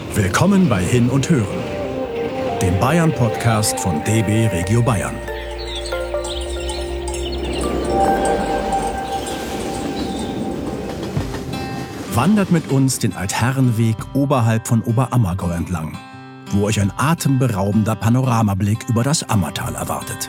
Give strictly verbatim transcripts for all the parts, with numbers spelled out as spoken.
Willkommen bei Hin und Hören, dem Bayern-Podcast von D B Regio Bayern. Wandert mit uns den Altherrenweg oberhalb von Oberammergau entlang, wo euch ein atemberaubender Panoramablick über das Ammertal erwartet.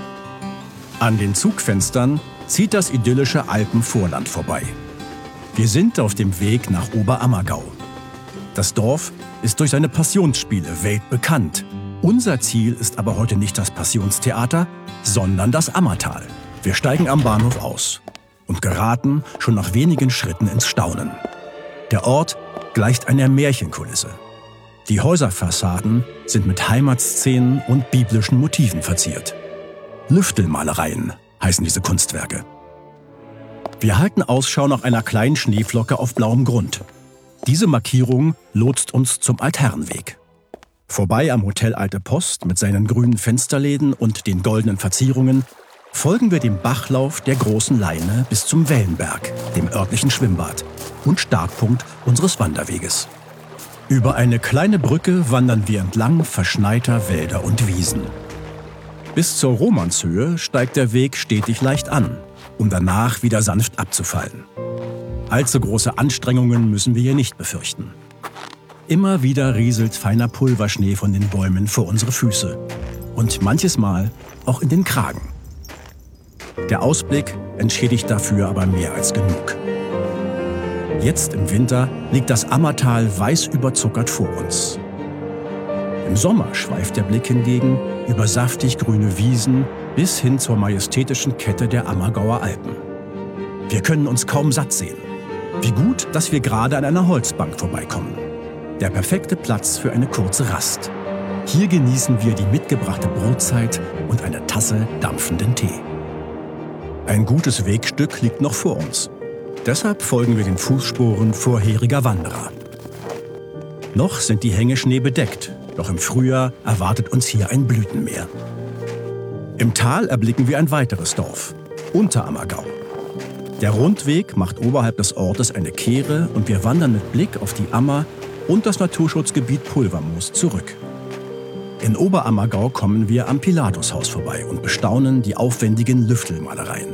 An den Zugfenstern zieht das idyllische Alpenvorland vorbei. Wir sind auf dem Weg nach Oberammergau. Das Dorf ist durch seine Passionsspiele weltbekannt. Unser Ziel ist aber heute nicht das Passionstheater, sondern das Ammertal. Wir steigen am Bahnhof aus und geraten schon nach wenigen Schritten ins Staunen. Der Ort gleicht einer Märchenkulisse. Die Häuserfassaden sind mit Heimatszenen und biblischen Motiven verziert. Lüftelmalereien heißen diese Kunstwerke. Wir halten Ausschau nach einer kleinen Schneeflocke auf blauem Grund. Diese Markierung lotst uns zum Altherrenweg. Vorbei am Hotel Alte Post mit seinen grünen Fensterläden und den goldenen Verzierungen folgen wir dem Bachlauf der Großen Leine bis zum Wellenberg, dem örtlichen Schwimmbad und Startpunkt unseres Wanderweges. Über eine kleine Brücke wandern wir entlang verschneiter Wälder und Wiesen. Bis zur Romanshöhe steigt der Weg stetig leicht an, um danach wieder sanft abzufallen. Allzu große Anstrengungen müssen wir hier nicht befürchten. Immer wieder rieselt feiner Pulverschnee von den Bäumen vor unsere Füße und manches Mal auch in den Kragen. Der Ausblick entschädigt dafür aber mehr als genug. Jetzt im Winter liegt das Ammertal weiß überzuckert vor uns. Im Sommer schweift der Blick hingegen über saftig grüne Wiesen bis hin zur majestätischen Kette der Ammergauer Alpen. Wir können uns kaum satt sehen. Wie gut, dass wir gerade an einer Holzbank vorbeikommen. Der perfekte Platz für eine kurze Rast. Hier genießen wir die mitgebrachte Brotzeit und eine Tasse dampfenden Tee. Ein gutes Wegstück liegt noch vor uns. Deshalb folgen wir den Fußspuren vorheriger Wanderer. Noch sind die Hänge schneebedeckt, doch im Frühjahr erwartet uns hier ein Blütenmeer. Im Tal erblicken wir ein weiteres Dorf, Unterammergau. Der Rundweg macht oberhalb des Ortes eine Kehre und wir wandern mit Blick auf die Ammer und das Naturschutzgebiet Pulvermoos zurück. In Oberammergau kommen wir am Pilatushaus vorbei und bestaunen die aufwendigen Lüftelmalereien.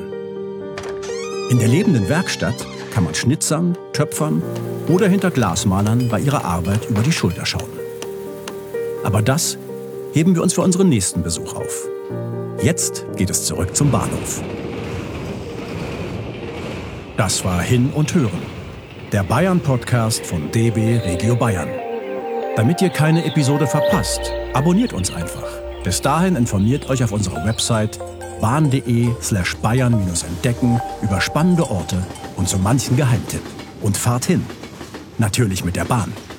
In der lebenden Werkstatt kann man schnitzern, töpfern oder hinter Glasmalern bei ihrer Arbeit über die Schulter schauen. Aber das heben wir uns für unseren nächsten Besuch auf. Jetzt geht es zurück zum Bahnhof. Das war Hin und Hören, der Bayern-Podcast von D B Regio Bayern. Damit ihr keine Episode verpasst, abonniert uns einfach. Bis dahin informiert euch auf unserer Website bahn.de slash bayern-entdecken über spannende Orte und so manchen Geheimtipp. Und fahrt hin. Natürlich mit der Bahn.